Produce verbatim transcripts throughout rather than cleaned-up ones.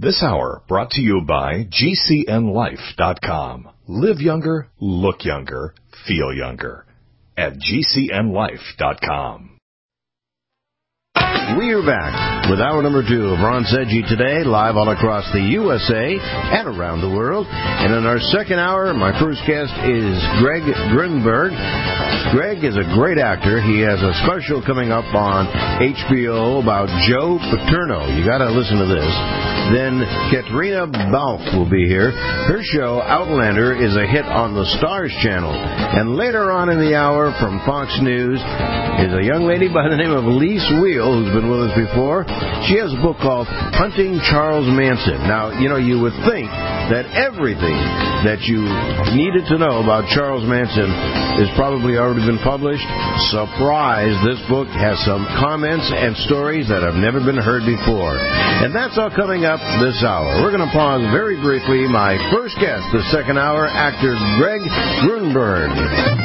This hour brought to you by G C N life dot com. Live younger, look younger, feel younger at G C N life dot com. We are back with hour number two of Ron Seggi Today, live all across the U S A and around the world. And in our second hour, my first guest is Greg Grunberg. Greg is a great actor. He has a special coming up on H B O about Joe Paterno. You got to listen to this. Then Katrina Balfe will be here. Her show, Outlander, is a hit on the Stars Channel. And later on in the hour from Fox News is a young lady by the name of Lise Wheel, who's been with us before. She has a book called Hunting Charles Manson. Now, you know, you would think that everything that you needed to know about Charles Manson has probably already been published. Surprise! This book has some comments and stories that have never been heard before. And that's all coming up this hour. We're going to pause very briefly. My first guest, the second hour, actor Greg Grunberg.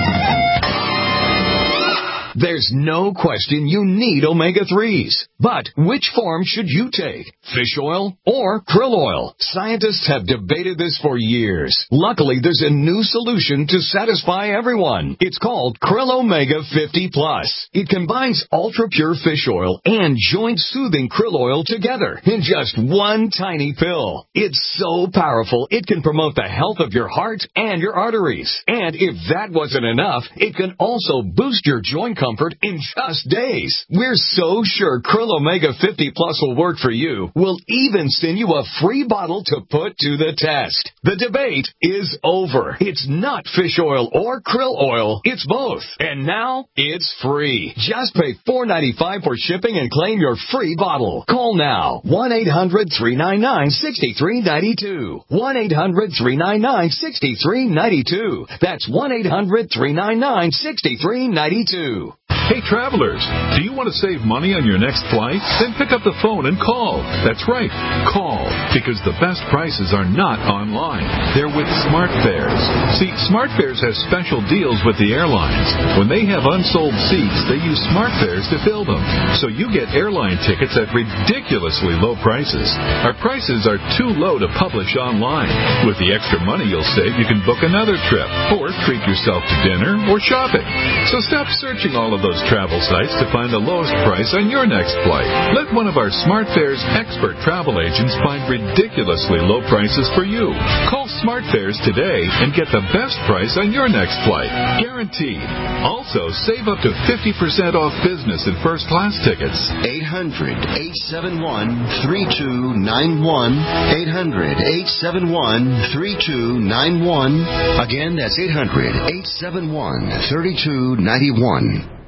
There's no question you need omega threes. But which form should you take? Fish oil or krill oil? Scientists have debated this for years. Luckily, there's a new solution to satisfy everyone. It's called Krill Omega fifty plus. It combines ultra-pure fish oil and joint-soothing krill oil together in just one tiny pill. It's so powerful, it can promote the health of your heart and your arteries. And if that wasn't enough, it can also boost your joint comfort in just days. We're so sure Krill Omega fifty plus will work for you. We'll even send you a free bottle to put to the test. The debate is over. It's not fish oil or krill oil. It's both. And now it's free. Just pay four dollars and ninety-five cents for shipping and claim your free bottle. Call now. one eight hundred three nine nine six three nine two. one eight hundred three nine nine six three nine two. That's one eight hundred three nine nine six three nine two. Hey, travelers, do you want to save money on your next flight? Then pick up the phone and call. That's right, call, because the best prices are not online. They're with SmartFares. See, SmartFares has special deals with the airlines. When they have unsold seats, they use SmartFares to fill them. So you get airline tickets at ridiculously low prices. Our prices are too low to publish online. With the extra money you'll save, you can book another trip or treat yourself to dinner or shopping. So stop searching all of those travel sites to find the lowest price on your next flight. Let one of our SmartFares expert travel agents find ridiculously low prices for you. Call SmartFares today and get the best price on your next flight. Guaranteed. Also, save up to fifty percent off business and first class tickets. eight hundred eight seven one three two nine one. eight hundred eight seven one three two nine one. Again, that's eight hundred eight seven one three two nine one.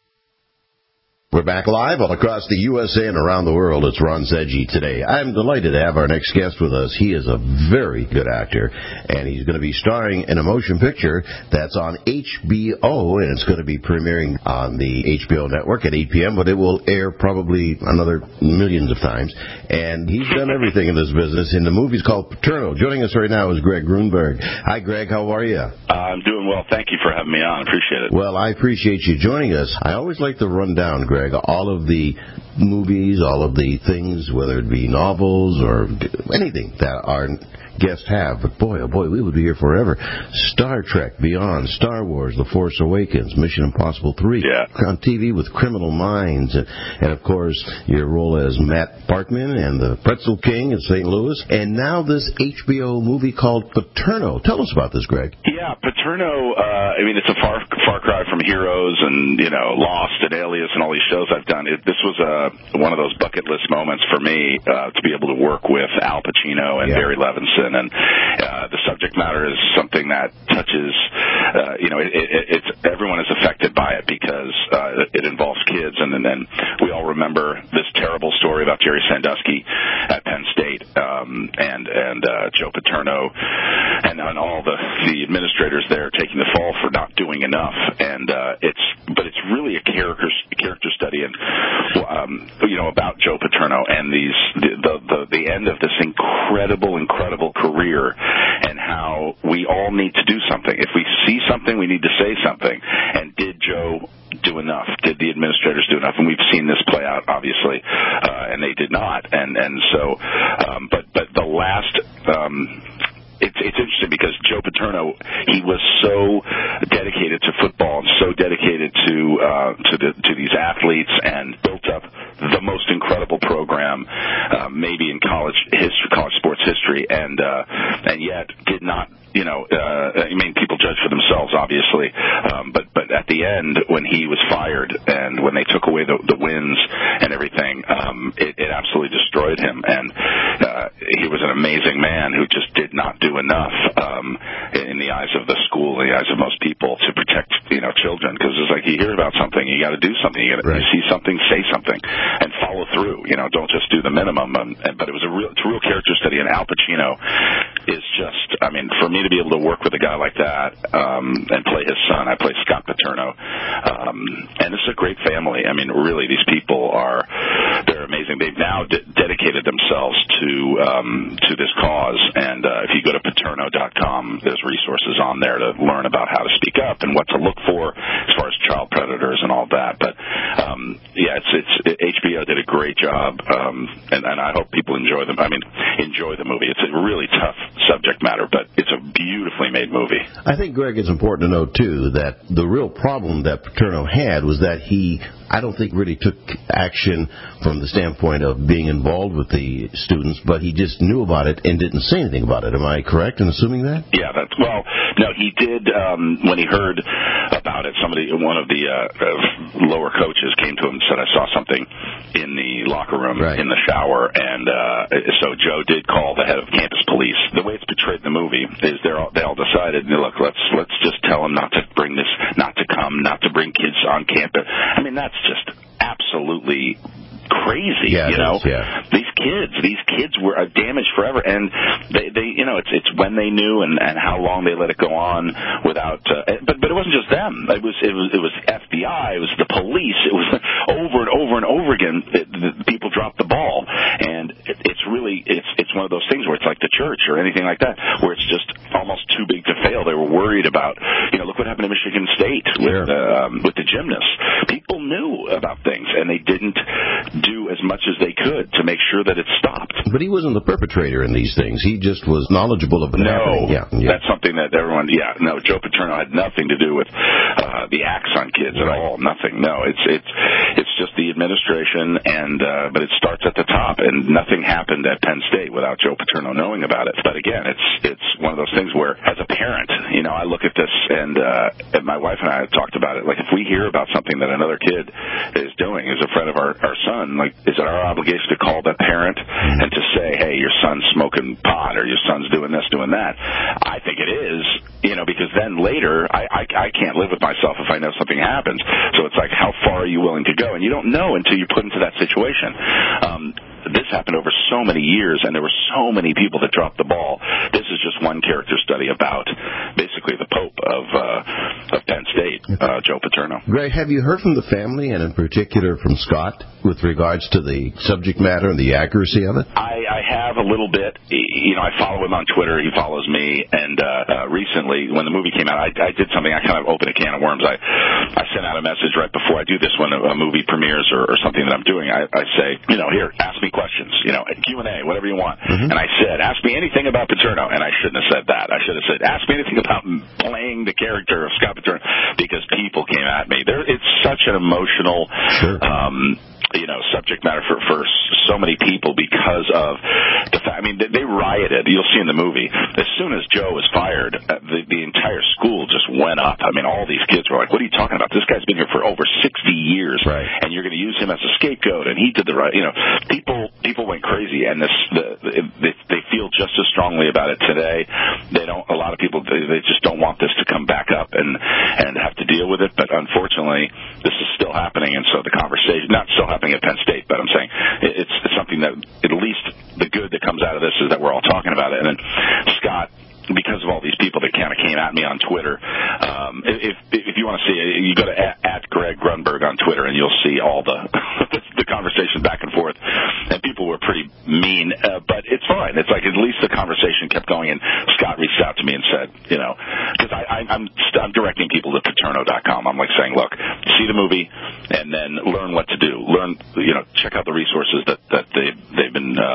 We're back live all across the U S A and around the world. It's Ron Seggi Today. I'm delighted to have our next guest with us. He is a very good actor, and he's going to be starring in a motion picture that's on H B O, and it's going to be premiering on the H B O network at eight p.m., but it will air probably another millions of times. And he's done everything in this business. And the movie's called Paterno. Joining us right now is Greg Grunberg. Hi, Greg. How are you? Uh, I'm doing well. Thank you for having me on. Appreciate it. Well, I appreciate you joining us. I always like to run down, Greg, all of the movies, all of the things, whether it be novels or anything that our guests have. But boy, oh boy, we would be here forever. Star Trek, Beyond, Star Wars, The Force Awakens, Mission Impossible three. Yeah. On T V with Criminal Minds. And, and, of course, your role as Matt Parkman and the Pretzel King in Saint Louis. And now this H B O movie called Paterno. Tell us about this, Greg. Yeah, Paterno, uh, I mean, it's a far far cry from Heroes and, you know, Lost and Alias and all these shows I've done. It, this was uh, one of those bucket list moments for me uh, to be able to work with Al Pacino and yeah. Barry Levinson. And uh, the subject matter is something that touches, uh, you know, it, it, it's everyone is affected by it because uh, it involves kids. And then we all remember this terrible story about Jerry Sandusky at Penn State um, and and uh, Joe Paterno and, and all the, the administrators there taking the fall for not doing enough. And uh, it's but it's really a character character study and um, you know about Joe Paterno and these the, the the the end of this incredible incredible career and how we all need to do something. If we see something, we need to say something. And did Joe do enough? Did the administrators do enough? And we've seen this play out, obviously, uh, and they did not. And and so, um, but but Um, It's, it's interesting because Joe Paterno, he was so dedicated to football and so dedicated to uh, to the to these athletes and built up the most incredible program, uh, maybe in college history, college sports history, and uh, and yet did not. You know, uh, I mean, people judge for themselves, obviously, um, but but at the end, when he was fired and when they took away the, the wins and everything, um, it, it absolutely destroyed him. And uh, he was an amazing man who just did not do enough um, in the eyes of the school, in the eyes of most people, to protect you know children. Because it's like you hear about something, you got to do something. You got to right. you see something, say something, and follow through. You know, don't just do the minimum. And, and, but it was a real, it's a real character study, and Al Pacino is just, I mean, for me to be able to work with a guy like that um, and play his son. I play Scott Paterno, um, and it's a great family. I mean, really, these people are they're amazing. They've now de- dedicated themselves to um, to this cause, and uh, if you go to paterno dot com, there's resources on there to learn about how to speak up and what to look for as far as child predators and all that. But um, yeah, it's it's it, H B O did a great job, um, and, and I hope people enjoy them. I mean, enjoy the movie. It's a really tough subject matter, but it's a beautifully made movie. I think, Greg, it's important to note, too, that the real problem that Paterno had was that he, I don't think, really took action from the standpoint of being involved with the students, but he just knew about it and didn't say anything about it. Am I correct in assuming that? Yeah, that's, well, no, he did, um, when he heard about it, somebody, one of the uh, uh, lower coaches came to him and said, I saw something in the locker room, right. in the shower, and uh, so Joe did call the head of campus police. The way it's portrayed in the movie is they're all, they all decided, look, let's let's just tell him not to bring this, not to come, not to bring kids on campus. I mean, that's just absolutely crazy, yeah, you know. Is, yeah. These kids, these kids were uh, damaged forever, and they, they, you know, it's it's when they knew and, and how long they let it go on without. Uh, but but it wasn't just them. It was it was it was F B I. It was the police. It was over and over and over again. It, the, people dropped the ball, and it, it's really it's it's one of those things where it's like the church or anything like that, where it's just almost too big to fail. They were worried about, you know, look what happened to Michigan State with sure. um, with the gymnasts. People knew about things, and they didn't do as much as they could to make sure that it stopped. But he wasn't the perpetrator in these things. He just was knowledgeable of it no, happening. Yeah, yeah. That's something that everyone, yeah, no, Joe Paterno had nothing to do with uh, the acts on kids at right. all. Nothing. No, it's it's it's just the administration, and uh, but it starts at the top, and nothing happened at Penn State without Joe Paterno knowing about it. But again, it's it's one of those things where, as a parent, you know, I look at this, and, uh, and my wife and I have talked about it. Like, if we hear about something that another kid is doing, is a friend of our, our son, like, is it our obligation to call that parent and to say, hey, your son's smoking pot, or your son's doing this, doing that? I think it is, you know, because then later I, I, I can't live with myself if I know something happens. So it's like, how far are you willing to go? And you don't know until you're put into that situation. Um, this happened over so many years, and there were so many people that dropped the ball. This is just one character study about basically the Pope of uh, of Penn State, uh, Joe Paterno. Greg, have you heard from the family, and in particular from Scott, with regards to the subject matter and the accuracy of it? I, I have a little bit. You know, I follow him on Twitter. He follows me. And uh, uh, recently, when the movie came out, I, I did something. I kind of opened a can of worms. I, I sent out a message right before I do this when a, a movie premieres or, or something that I'm doing. I, I say, you know, here, ask me questions, you know, Q and A, whatever you want. Mm-hmm. And I said, ask me anything about Paterno. And I shouldn't have said that. I should have said, ask me anything about playing the character of Scott Paterno, because people came at me. There, it's such an emotional, sure. um, you know, subject matter for, for so many people because of the fact, I mean, they, they rioted. You'll see in the movie. As soon as Joe was fired, uh, the, the entire school just went up. I mean, all these kids were like, what are you talking about? This guy's been here for over sixty years, right. and you're going to use him as a scapegoat, and he did the right, you know, people, people went crazy, and this, the, they, they feel just as strongly about it today. They don't, a lot of people, they, they just don't want this to come back up and, and have to deal with it, but unfortunately, this is still happening, and so the conversation, not still happening at Penn State, but I'm saying it's, it's something that, at least the good that comes out of this is that we're all talking about it. And then Scott, because of all these people that kind of came at me on Twitter, um, if if you want to see it, you go to at, at Greg Grunberg on Twitter, and you'll see all the the conversation back and forth. And people were pretty mean, uh, but it's fine. It's like at least the conversation kept going. And Scott reached out to me and said, you know, because I, I, I'm I'm directing people to paterno dot com. I'm like saying, look, see the movie, and then learn what to do. Learn, you know, check out the resources that that they they've been uh,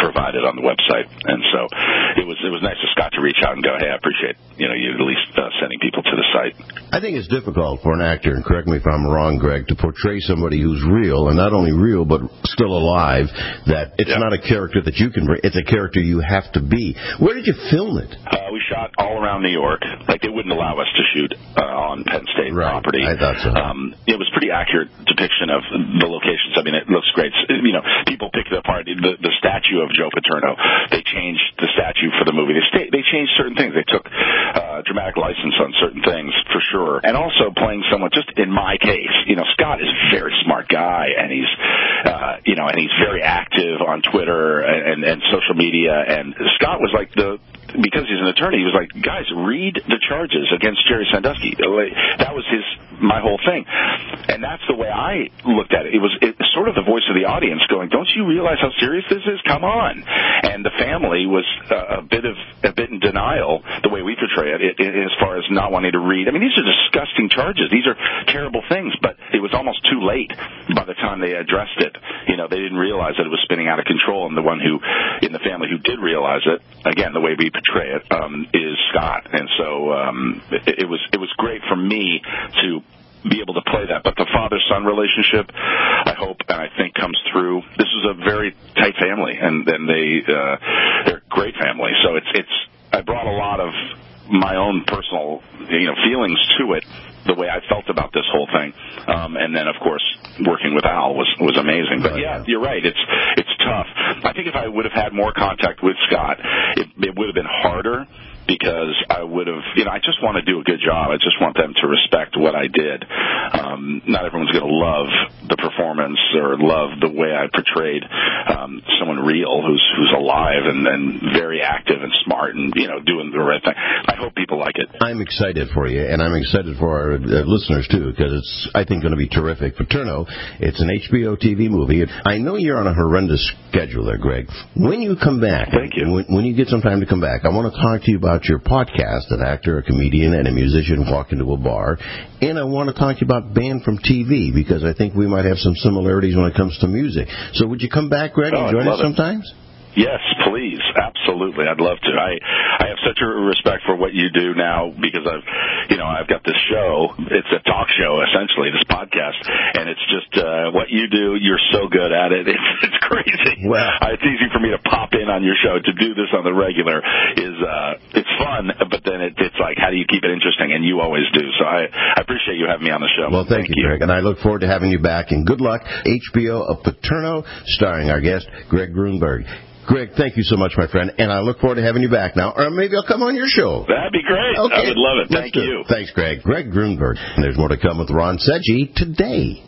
provided on the website. And so it was it was nice of Scott to reach out and go, hey, I appreciate you know you at least uh, sending people to the site. I think it's difficult for an actor, and correct me if I'm wrong, Greg, to portray somebody who's real, and not only real, but still alive, that it's yeah. not a character that you can bring, it's a character you have to be. Where did you film it? Uh, we shot all around New York. Like, they wouldn't allow us to shoot uh, on Penn State right. property. I thought so. Um, it was pretty accurate depiction of the locations. I mean, it looks great. You know, people pick it apart. The, the statue of Joe Paterno, they changed the statue for the movie. They, sta- they changed certain things. They took uh, dramatic license on certain things, for sure. And also playing someone, just in my case, you know, Scott is a very smart guy, and he's, uh, you know, and he's very active on Twitter and, and, and social media. And Scott was like the, because he's an attorney, he was like, guys, read the charges against Jerry Sandusky. That was his, my whole thing. And that's the way I looked at it. It was it, sort of the voice of the audience going, don't you realize how serious this is? Come on. And the family was uh, a bit of, a bit in denial, the way we portray it, it, it, as far as not wanting to read. I mean, these are disgusting charges. These are terrible things, but it was almost too late by the time they addressed it. You know, they didn't realize that it was spinning out of control, and the one who, in the family who did realize it, again, the way we portray it, um, is Scott. And so um, it, it was it was great for me to be able to play that. But the father-son relationship, I hope and I think comes through. This is a very tight family, and, and they uh, they're a great family. So it's it's I brought a lot of my own personal you know feelings to it, the way I felt about this whole thing, um, and then of course working with Al was was amazing. But yeah, you're right. It's it's tough. I think if I would have had more contact with Scott, it, it would have been harder. Because I would have, you know, I just want to do a good job. I just want them to respect what I did. Um, not everyone's going to love the performance or love the way I portrayed um, someone real who's who's alive and, and very active and smart and, you know, doing the right thing. I hope people like it. I'm excited for you, and I'm excited for our uh, listeners, too, because it's, I think, going to be terrific. Paterno, it's an H B O T V movie. I know you're on a horrendous schedule there, Greg. When you come back, Thank you. When, when you get some time to come back, I want to talk to you about your podcast, an actor, a comedian, and a musician walk into a bar. And I want to talk to you about Banned from T V, because I think we might have some similarities when it comes to music. So would you come back, Greg, oh, and join us it. sometimes? Yes, please. Absolutely. I'd love to. I, I have such a respect for what you do now because I've, you know, I've got this show. It's a talk show, essentially, this podcast. And it's just, uh, what you do, you're so good at it. It's, it's crazy. Well, uh, it's easy for me to pop in on your show. To do this on the regular is, uh, it's fun, but then it, it's like, how do you keep it interesting? And you always do. So I, I appreciate you having me on the show. Well, thank, thank you, you, Greg. And I look forward to having you back. And good luck. H B O of Paterno, starring our guest, Greg Grunberg. Greg, thank you so much, my friend, and I look forward to having you back now, or maybe I'll come on your show. That'd be great. Okay. I would love it. Let's Thank do you. It. Thanks, Greg. Greg Grunberg. And there's more to come with Ron Seggi today.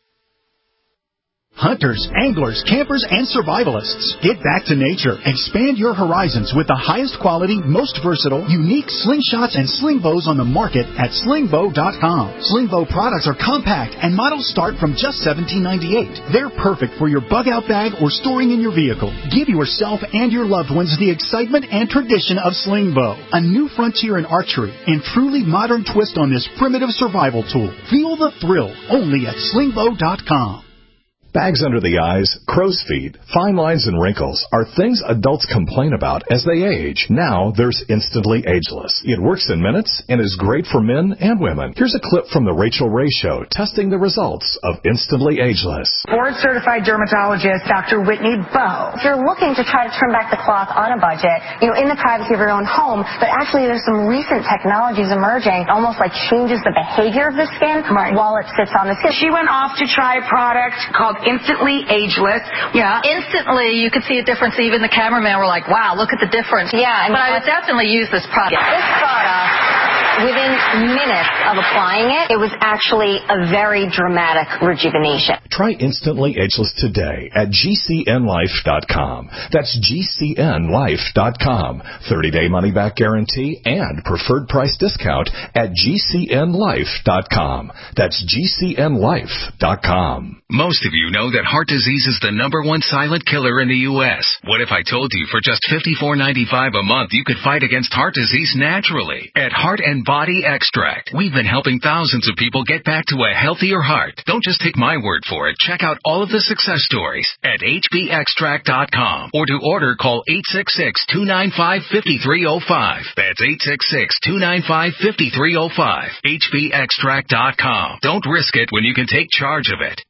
Hunters, anglers, campers, and survivalists. Get back to nature. Expand your horizons with the highest quality, most versatile, unique slingshots and sling bows on the market at sling bow dot com. Sling bow products are compact and models start from just seventeen ninety-eight. They're perfect for your bug-out bag or storing in your vehicle. Give yourself and your loved ones the excitement and tradition of sling bow, a new frontier in archery and truly modern twist on this primitive survival tool. Feel the thrill only at sling bow dot com. Bags under the eyes, crow's feet, fine lines and wrinkles are things adults complain about as they age. Now there's Instantly Ageless. It works in minutes and is great for men and women. Here's a clip from the Rachel Ray Show testing the results of Instantly Ageless. Board-certified dermatologist Doctor Whitney Bowe. If you're looking to try to turn back the clock on a budget, you know, in the privacy of your own home, but actually there's some recent technologies emerging, almost like changes the behavior of the skin right. while it sits on the skin. She went off to try a product called Instantly Ageless. Yeah, instantly you could see a difference. Even the cameraman were like, wow, look at the difference. Yeah. I mean, but I would definitely use this product. This product, within minutes of applying it, it was actually a very dramatic rejuvenation. Try Instantly Ageless today at G C N life dot com. That's G C N life dot com. thirty-day money-back guarantee and preferred price discount at G C N life dot com. That's G C N life dot com. Most of you know that heart disease is the number one silent killer in the U S. What if I told you for just fifty-four ninety-five a month you could fight against heart disease naturally? At Heart and Body Extract, we've been helping thousands of people get back to a healthier heart. Don't just take my word for more, check out all of the success stories at H B extract dot com. Or to order, call eight six six, two nine five, five three zero five. That's eight six six, two nine five, five three zero five. H B extract dot com. Don't risk it when you can take charge of it.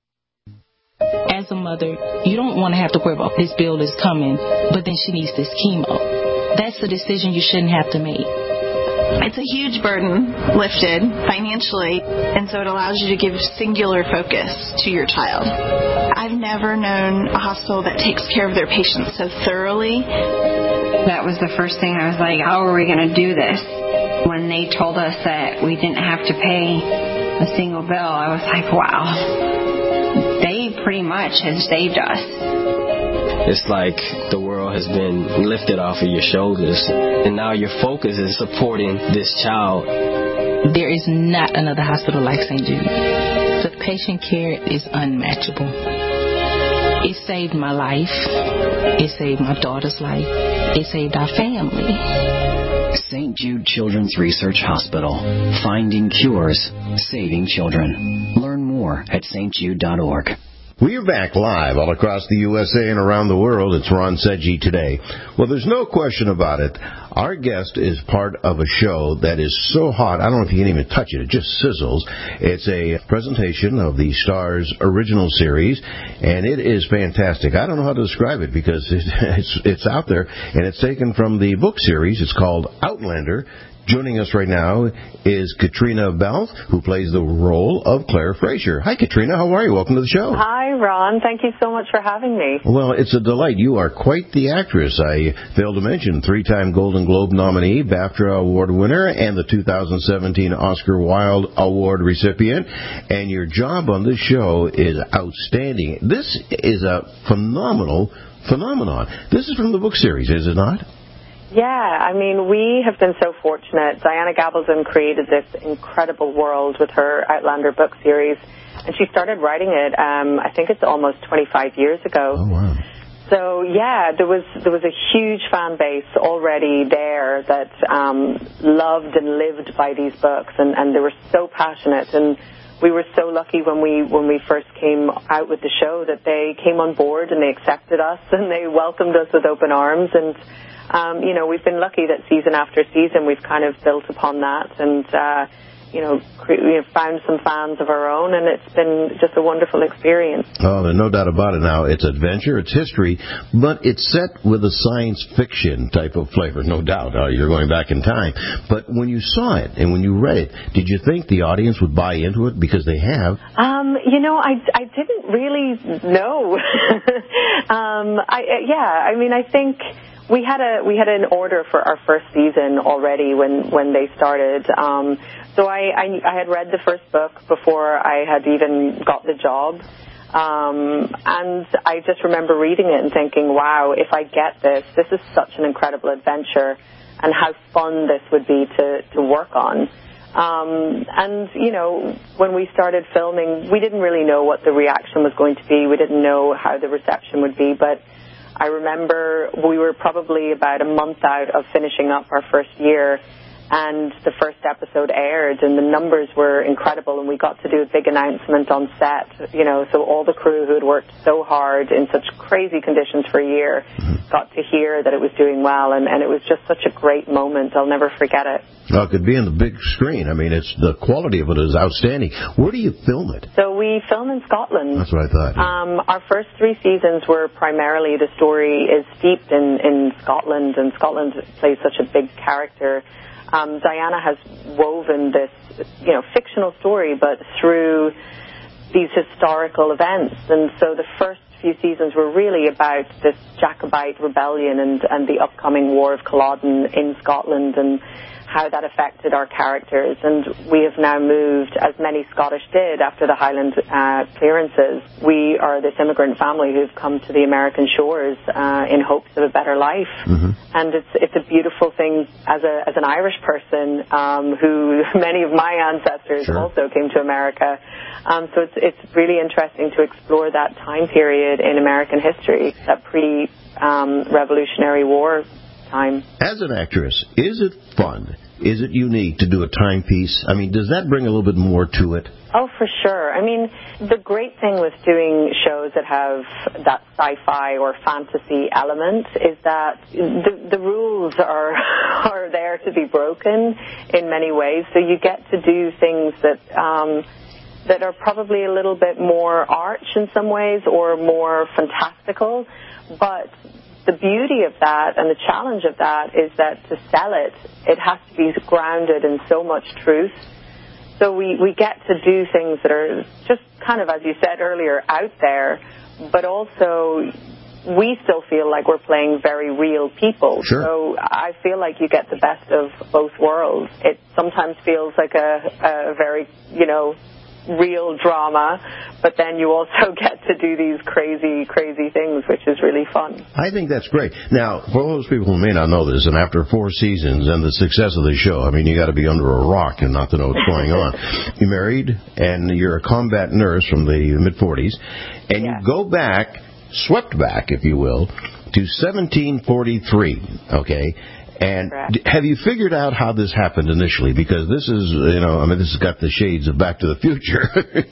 As a mother, you don't want to have to worry about this bill is coming, but then she needs this chemo. That's a decision you shouldn't have to make. It's a huge burden lifted financially, and so it allows you to give singular focus to your child. I've never known a hospital that takes care of their patients so thoroughly. That was the first thing I was like, how are we going to do this? When they told us that we didn't have to pay a single bill, I was like, wow. They pretty much have saved us. It's like the world has been lifted off of your shoulders, and now your focus is supporting this child. There is not another hospital like Saint Jude. The patient care is unmatchable. It saved my life. It saved my daughter's life. It saved our family. Saint Jude Children's Research Hospital. Finding cures, saving children. Learn more at S T jude dot org. We're back live all across the U S A and around the world. It's Ron Seggi Today. Well, there's no question about it. Our guest is part of a show that is so hot, I don't know if you can even touch it. It just sizzles. It's a presentation of the Starz original series, and it is fantastic. I don't know how to describe it because it's, it's out there, and it's taken from the book series. It's called Outlander. Joining us right now is Katrina Balfe, who plays the role of Claire Fraser. Hi, Katrina. How are you? Welcome to the show. Hi, Ron. Thank you so much for having me. Well, it's a delight. You are quite the actress. I failed to mention three-time Golden Globe nominee, BAFTA Award winner, and the two thousand seventeen Oscar Wilde Award recipient. And your job on this show is outstanding. This is a phenomenal phenomenon. This is from the book series, is it not? Yeah, I mean, we have been so fortunate. Diana Gabaldon created this incredible world with her Outlander book series, and she started writing it, um, I think it's almost twenty-five years ago. Oh, wow. So, yeah, there was there was a huge fan base already there that um, loved and lived by these books, and, and they were so passionate. And we were so lucky when we when we first came out with the show that they came on board and they accepted us and they welcomed us with open arms. And Um, you know, we've been lucky that season after season we've kind of built upon that and, uh, you know, cre- we have found some fans of our own, and it's been just a wonderful experience. Oh, there's no doubt about it now. It's adventure, it's history, but it's set with a science fiction type of flavor, no doubt. Uh, you're going back in time. But when you saw it and when you read it, did you think the audience would buy into it? Because they have. Um, you know, I, I didn't really know. um, I, yeah, I mean, I think... We had a we had an order for our first season already when, when they started. Um, so I, I I had read the first book before I had even got the job, um, and I just remember reading it and thinking, "Wow, if I get this, this is such an incredible adventure, and how fun this would be to to work on." Um, and you know, when we started filming, we didn't really know what the reaction was going to be. We didn't know how the reception would be, but I remember we were probably about a month out of finishing up our first year, and the first episode aired, and the numbers were incredible, and we got to do a big announcement on set, you know, so all the crew who had worked so hard in such crazy conditions for a year got to hear that it was doing well, and, and it was just such a great moment. I'll never forget it. Well, it could be on the big screen. I mean, it's the quality of it is outstanding. Where do you film it? So we film in Scotland. That's what I thought. Yeah. Um, our first three seasons were primarily, the story is steeped in, in Scotland, and Scotland plays such a big character. Um, Diana has woven this, you know, fictional story, but through these historical events. And so the first few seasons were really about this Jacobite rebellion and, and the upcoming War of Culloden in Scotland and how that affected our characters. And we have now moved, as many Scottish did after the Highland uh, clearances. We are this immigrant family who've come to the American shores uh, in hopes of a better life. Mm-hmm. And it's it's a beautiful thing as a as an Irish person um, who many of my ancestors sure. also came to America. Um, so it's it's really interesting to explore that time period in American history, that pre um, Revolutionary War time. As an actress, is it fun is it unique to do a timepiece? I mean, does that bring a little bit more to it? Oh, for sure. I mean, the great thing with doing shows that have that sci-fi or fantasy element is that the, the rules are are there to be broken in many ways. So you get to do things that um, that are probably a little bit more arch in some ways or more fantastical, but the beauty of that and the challenge of that is that to sell it, it has to be grounded in so much truth. So we, we get to do things that are just kind of, as you said earlier, out there, but also we still feel like we're playing very real people. Sure. So I feel like you get the best of both worlds. It sometimes feels like a, a very, you know, real drama, but then you also get to do these crazy, crazy things, which is really fun. I think that's great. Now, for those people who may not know this, and after four seasons and the success of the show, I mean, you got to be under a rock and not to know what's going on. You're married, and you're a combat nurse from the mid-forties, and yeah. you go back, swept back, if you will, to seventeen forty-three, okay? And d- have you figured out how this happened initially? Because this is, you know, I mean, this has got the shades of Back to the Future.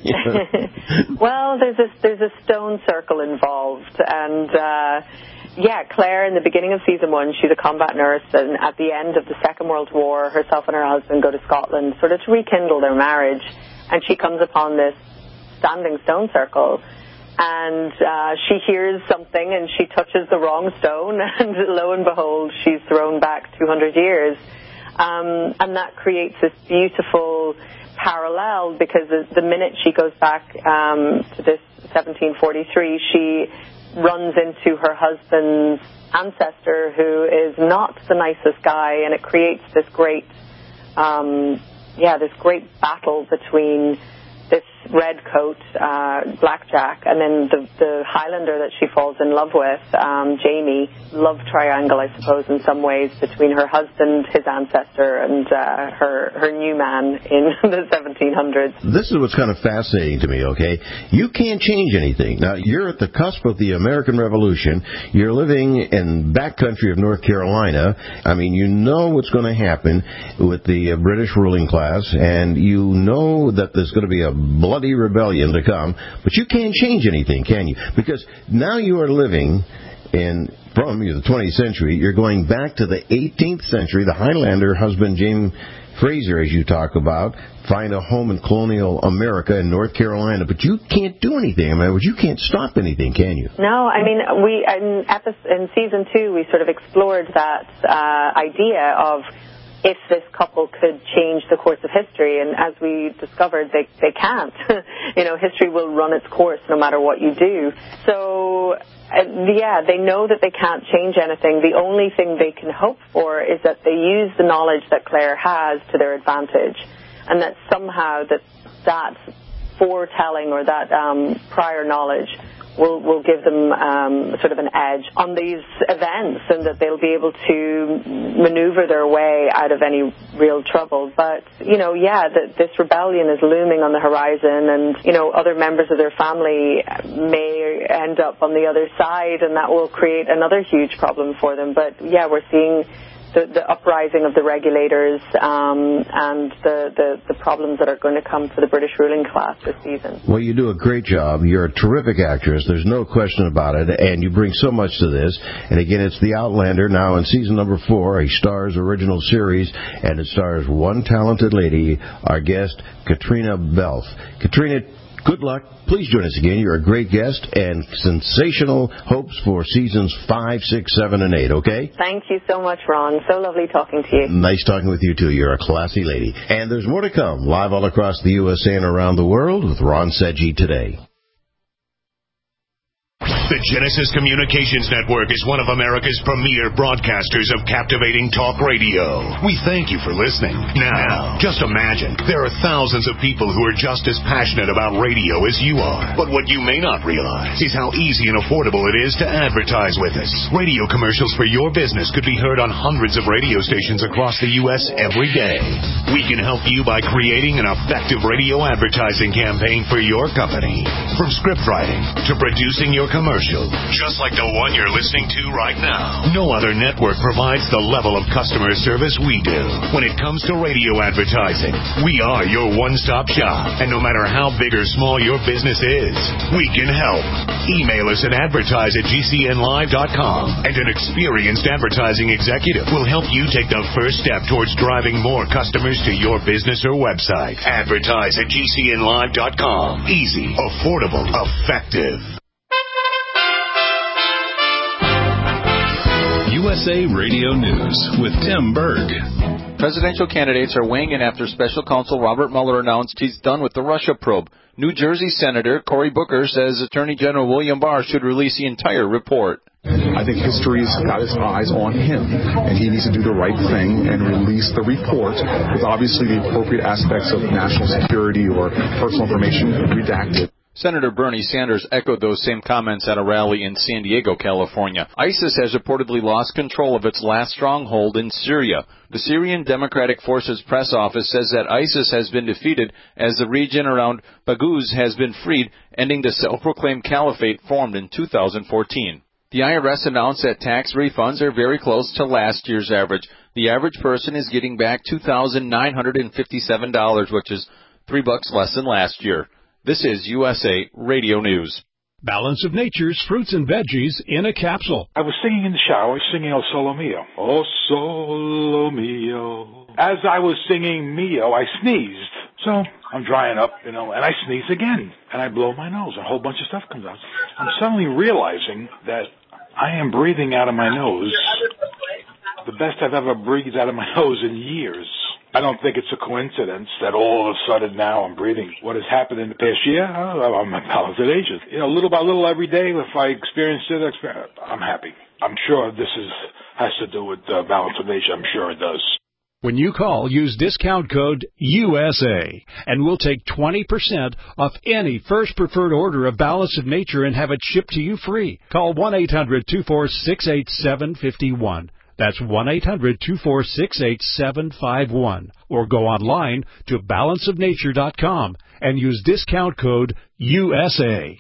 Well, there's a, there's a stone circle involved. And, uh, yeah, Claire, in the beginning of season one, she's a combat nurse. And at the end of the Second World War, herself and her husband go to Scotland sort of to rekindle their marriage. And she comes upon this standing stone circle. And uh, she hears something and she touches the wrong stone, and lo and behold, she's thrown back two hundred years. Um, and that creates this beautiful parallel, because the, the minute she goes back um, to this seventeen forty-three, she runs into her husband's ancestor, who is not the nicest guy, and it creates this great, um, yeah, this great battle between this redcoat, uh, Blackjack, and then the, the Highlander that she falls in love with, um, Jamie. Love triangle, I suppose, in some ways, between her husband, his ancestor, and uh, her her new man in the seventeen hundreds. This is what's kind of fascinating to me, okay? You can't change anything. Now, you're at the cusp of the American Revolution. You're living in backcountry of North Carolina. I mean, you know what's going to happen with the uh, British ruling class, and you know that there's going to be a bloody rebellion to come, but you can't change anything, can you? Because now you are living in, from the twentieth century, you're going back to the eighteenth century. The Highlander husband, James Fraser, as you talk about, find a home in colonial America in North Carolina, but you can't do anything. I mean, you can't stop anything, can you? No, I mean, we in, in season two, we sort of explored that uh, idea of if this couple could change the course of history, and as we discovered, they they can't. You know, history will run its course no matter what you do. So, uh, yeah, they know that they can't change anything. The only thing they can hope for is that they use the knowledge that Claire has to their advantage, and that somehow that that foretelling or that um, prior knowledge will will give them um, sort of an edge on these events, and that they'll be able to maneuver their way out of any real trouble. But, you know, yeah, the, this rebellion is looming on the horizon, and, you know, other members of their family may end up on the other side, and that will create another huge problem for them. But, yeah, we're seeing The, the uprising of the regulators um, and the, the, the problems that are going to come for the British ruling class this season. Well, you do a great job. You're a terrific actress. There's no question about it. And you bring so much to this. And again, it's The Outlander now in season number four, a Starz original series. And it stars one talented lady, our guest, Katrina Belf. Katrina, good luck. Please join us again. You're a great guest, and sensational hopes for seasons five, six, seven, and eight, okay? Thank you so much, Ron. So lovely talking to you. Nice talking with you, too. You're a classy lady. And there's more to come, live all across the U S A and around the world with Ron Sedgy today. The Genesis Communications Network is one of America's premier broadcasters of captivating talk radio. We thank you for listening. Now, just imagine, there are thousands of people who are just as passionate about radio as you are. But what you may not realize is how easy and affordable it is to advertise with us. Radio commercials for your business could be heard on hundreds of radio stations across the U S every day. We can help you by creating an effective radio advertising campaign for your company. From script writing to producing your commercials, commercial, just like the one you're listening to right now. No other network provides the level of customer service we do. When it comes to radio advertising, we are your one-stop shop. And no matter how big or small your business is, we can help. Email us at advertise at g c n live dot com, and an experienced advertising executive will help you take the first step towards driving more customers to your business or website. Advertise at g c n live dot com. Easy, affordable, effective. U S A Radio News with Tim Berg. Presidential candidates are weighing in after special counsel Robert Mueller announced he's done with the Russia probe. New Jersey Senator Cory Booker says Attorney General William Barr should release the entire report. I think history's got its eyes on him, and he needs to do the right thing and release the report with obviously the appropriate aspects of national security or personal information redacted. Senator Bernie Sanders echoed those same comments at a rally in San Diego, California. ISIS has reportedly lost control of its last stronghold in Syria. The Syrian Democratic Forces press office says that ISIS has been defeated as the region around Baghouz has been freed, ending the self-proclaimed caliphate formed in two thousand fourteen. The I R S announced that tax refunds are very close to last year's average. The average person is getting back two thousand nine hundred fifty-seven dollars, which is three bucks less than last year. This is U S A Radio News. Balance of Nature's fruits and veggies in a capsule. I was singing in the shower, singing O Solo Mio. O Solo Mio. As I was singing Mio, I sneezed. So I'm drying up, you know, and I sneeze again. And I blow my nose. A whole bunch of stuff comes out. I'm suddenly realizing that I am breathing out of my nose the best I've ever breathed out of my nose in years. I don't think it's a coincidence that all of a sudden now I'm breathing. What has happened in the past year? Oh, I'm a balanced agent. You know, little by little every day, if I experience it, I'm happy. I'm sure this is has to do with uh, balance of nature. I'm sure it does. When you call, use discount code U S A, and we'll take twenty percent off any first preferred order of Balance of Nature and have it shipped to you free. Call one eight hundred two four six eight seven five one. That's one eight hundred two four six eight seven five one. Or go online to balance of nature dot com and use discount code U S A.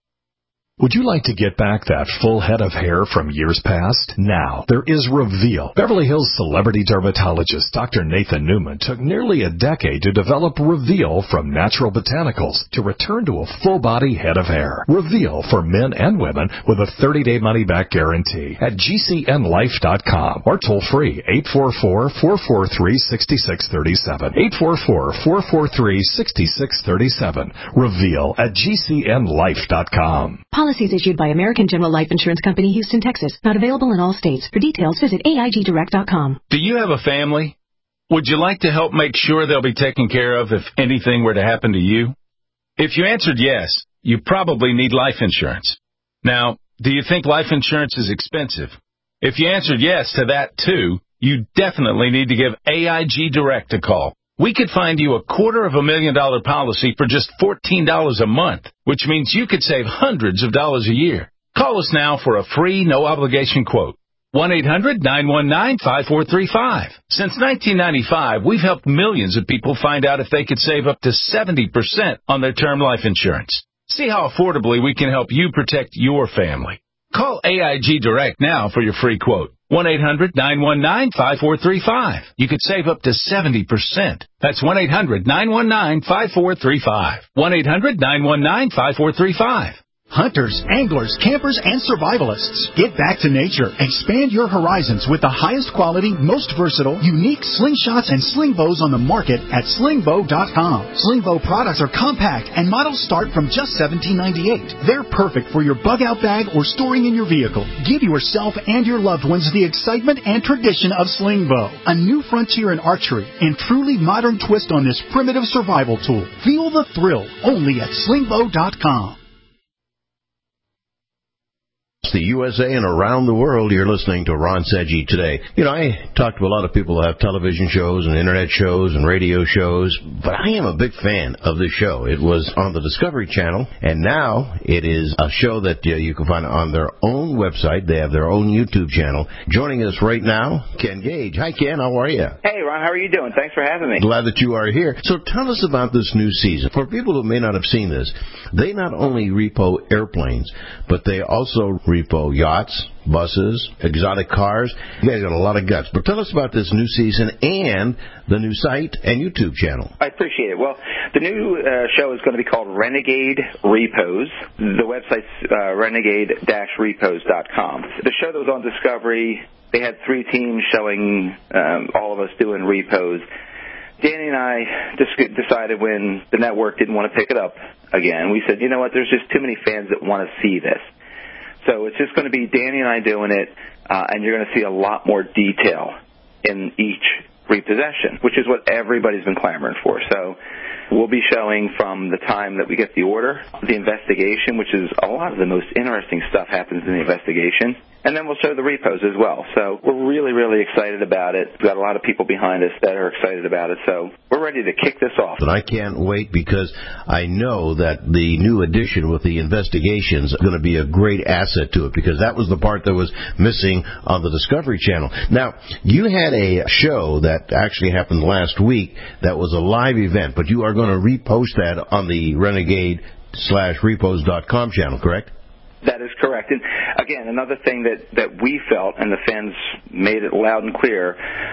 Would you like to get back that full head of hair from years past? Now, there is Reveal. Beverly Hills celebrity dermatologist Doctor Nathan Newman took nearly a decade to develop Reveal from natural botanicals to return to a full-body head of hair. Reveal for men and women with a thirty-day money-back guarantee at G C N life dot com or toll-free eight four four, four four three, six six three seven. eight four four, four four three, six six three seven. Reveal at G C N life dot com. Policies issued by American General Life Insurance Company, Houston, Texas. Not available in all states. For details, visit A I G direct dot com. Do you have a family? Would you like to help make sure they'll be taken care of if anything were to happen to you? If you answered yes, you probably need life insurance. Now, do you think life insurance is expensive? If you answered yes to that too, you definitely need to give A I G Direct a call. We could find you a quarter of a million dollar policy for just fourteen dollars a month, which means you could save hundreds of dollars a year. Call us now for a free, no-obligation quote. one eight hundred nine one nine five four three five. Since nineteen ninety-five, we've helped millions of people find out if they could save up to seventy percent on their term life insurance. See how affordably we can help you protect your family. Call A I G Direct now for your free quote. one eight hundred nine one nine five four three five. You could save up to seventy percent. That's one eight hundred nine one nine five four three five. one eight hundred nine one nine five four three five. Hunters, anglers, campers, and survivalists, get back to nature. Expand your horizons with the highest quality, most versatile, unique slingshots and sling bows on the market at sling bow dot com. Sling bow products are compact and models start from just seventeen ninety-eight. They're perfect for your bug out bag or storing in your vehicle. Give yourself and your loved ones the excitement and tradition of sling bow, a new frontier in archery and truly modern twist on this primitive survival tool. Feel the thrill only at sling bow dot com. The U S A and around the world, you're listening to Ron Seggi Today. You know, I talk to a lot of people who have television shows and internet shows and radio shows, but I am a big fan of this show. It was on the Discovery Channel, and now it is a show that uh, you can find on their own website. They have their own YouTube channel. Joining us right now, Ken Gage. Hi, Ken. How are you? Hey, Ron. How are you doing? Thanks for having me. Glad that you are here. So tell us about this new season. For people who may not have seen this, they not only repo airplanes, but they also repo yachts, buses, exotic cars. You guys got a lot of guts. But tell us about this new season and the new site and YouTube channel. I appreciate it. Well, the new uh, show is going to be called Renegade Repos. The website's uh, renegade dash repos dot com. The show that was on Discovery, they had three teams showing um, all of us doing repos. Danny and I just decided when the network didn't want to pick it up again, we said, you know what, there's just too many fans that want to see this. So it's just going to be Danny and I doing it, uh, and you're going to see a lot more detail in each repossession, which is what everybody's been clamoring for. So we'll be showing from the time that we get the order, the investigation, which is a lot of the most interesting stuff happens in the investigation, and then we'll show the repos as well. So we're really, really excited about it. We've got a lot of people behind us that are excited about it, so we're ready to kick this off. And I can't wait because I know that the new edition with the investigations is going to be a great asset to it because that was the part that was missing on the Discovery Channel. Now, you had a show that actually happened last week that was a live event, but you are going to repost that on the renegade slash repos dot com channel, correct? That is correct. And again, another thing that, that we felt, and the fans made it loud and clear,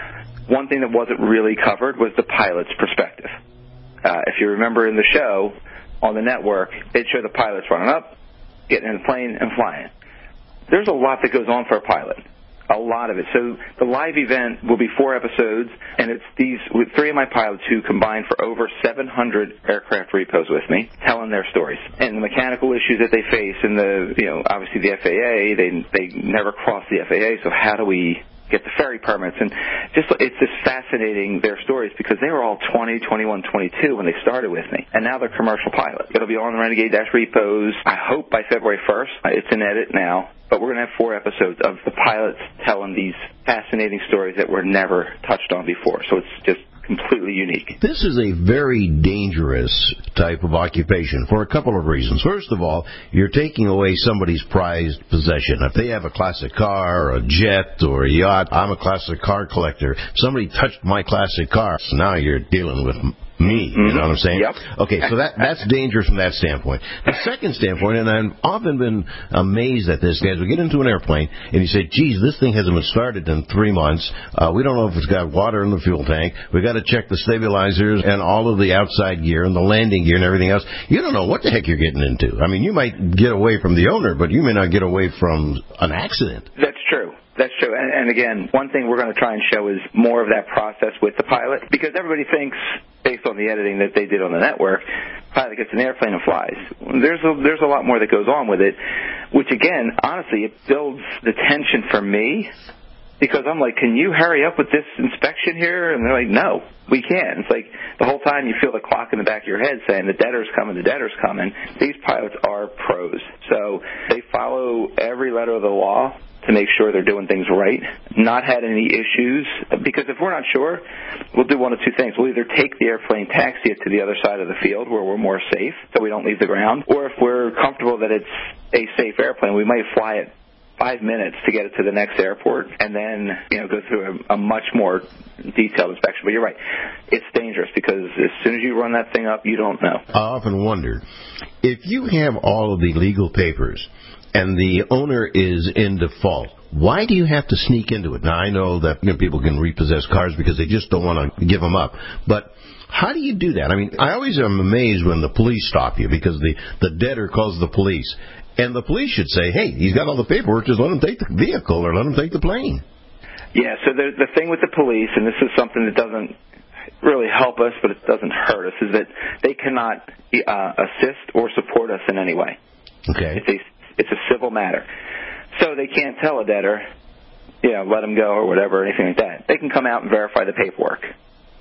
one thing that wasn't really covered was the pilot's perspective. Uh, if you remember in the show, on the network, they'd show the pilots running up, getting in the plane, and flying. There's a lot that goes on for a pilot. A lot of it. So the live event will be four episodes, and it's these with three of my pilots who combined for over seven hundred aircraft repos with me, telling their stories and the mechanical issues that they face, and the you know obviously the F A A they they never crossed the F A A, so how do we get the ferry permits? And just it's just fascinating their stories because they were all twenty, twenty-one, twenty-two when they started with me, and now they're commercial pilots. It'll be on the Renegade Dash Repos, I hope by February first. It's in edit now. But we're going to have four episodes of the pilots telling these fascinating stories that were never touched on before. So it's just completely unique. This is a very dangerous type of occupation for a couple of reasons. First of all, you're taking away somebody's prized possession. If they have a classic car or a jet or a yacht, I'm a classic car collector. Somebody touched my classic car, so now you're dealing with me, you know what I'm saying? Yep. Okay, so that that's dangerous from that standpoint. The second standpoint, and I've often been amazed at this, guys, we get into an airplane, and you say, geez, this thing hasn't been started in three months. Uh, we don't know if it's got water in the fuel tank. We've got to check the stabilizers and all of the outside gear and the landing gear and everything else. You don't know what the heck you're getting into. I mean, you might get away from the owner, but you may not get away from an accident. That's true. That's true. And, and again, one thing we're going to try and show is more of that process with the pilot, because everybody thinks, based on the editing that they did on the network, pilot gets an airplane and flies. There's a, there's a lot more that goes on with it, which again, honestly, it builds the tension for me, because I'm like, can you hurry up with this inspection here? And they're like, no, we can't. It's like the whole time you feel the clock in the back of your head saying the debtor's coming, the debtor's coming. These pilots are pros. So they follow every letter of the law to make sure they're doing things right, not had any issues, because if we're not sure, we'll do one of two things. We'll either take the airplane, taxi it to the other side of the field where we're more safe so we don't leave the ground, or if we're comfortable that it's a safe airplane, we might fly it five minutes to get it to the next airport and then, you know, go through a, a much more detailed inspection. But you're right. It's dangerous because as soon as you run that thing up, you don't know. I often wonder, if you have all of the legal papers and the owner is in default, why do you have to sneak into it? Now, I know that you know, people can repossess cars because they just don't want to give them up. But how do you do that? I mean, I always am amazed when the police stop you because the, the debtor calls the police. And the police should say, hey, he's got all the paperwork, just let him take the vehicle or let him take the plane. Yeah, so the, the thing with the police, and this is something that doesn't really help us, but it doesn't hurt us, is that they cannot uh, assist or support us in any way. Okay. It's a, it's a civil matter. So they can't tell a debtor, you know, let him go or whatever, or anything like that. They can come out and verify the paperwork.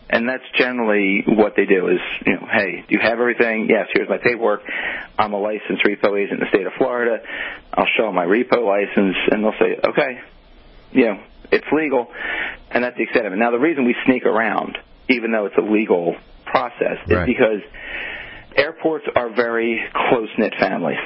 And that's generally what they do is, you know, hey, do you have everything? Yes, here's my paperwork. I'm a licensed repo agent in the state of Florida. I'll show them my repo license, and they'll say, okay, you know, it's legal, and that's the extent of it. Now, the reason we sneak around, even though it's a legal process, is right. because airports are very close-knit families.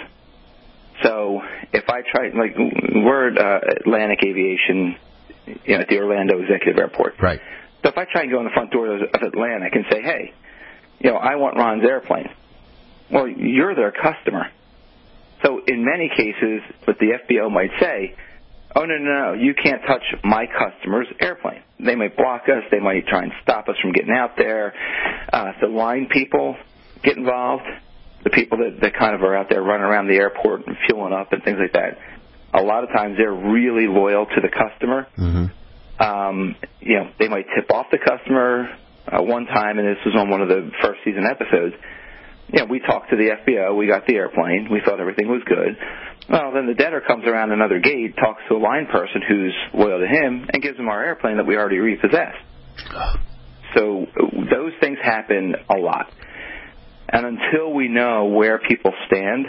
So if I try, like, we're at uh, Atlantic Aviation, you know, at the Orlando Executive Airport. Right. So if I try and go in the front door of Atlantic and say, hey, you know, I want Ron's airplane, well, you're their customer. So in many cases, what the F B O might say, oh, no, no, no, you can't touch my customer's airplane. They might block us. They might try and stop us from getting out there. Uh, the line people get involved, the people that, that kind of are out there running around the airport and fueling up and things like that. A lot of times they're really loyal to the customer. Mm-hmm. Um, you know, they might tip off the customer uh, one time, and this was on one of the first season episodes. You know, we talked to the F B O. We got the airplane. We thought everything was good. Well, then the debtor comes around another gate, talks to a line person who's loyal to him, and gives him our airplane that we already repossessed. So those things happen a lot. And until we know where people stand,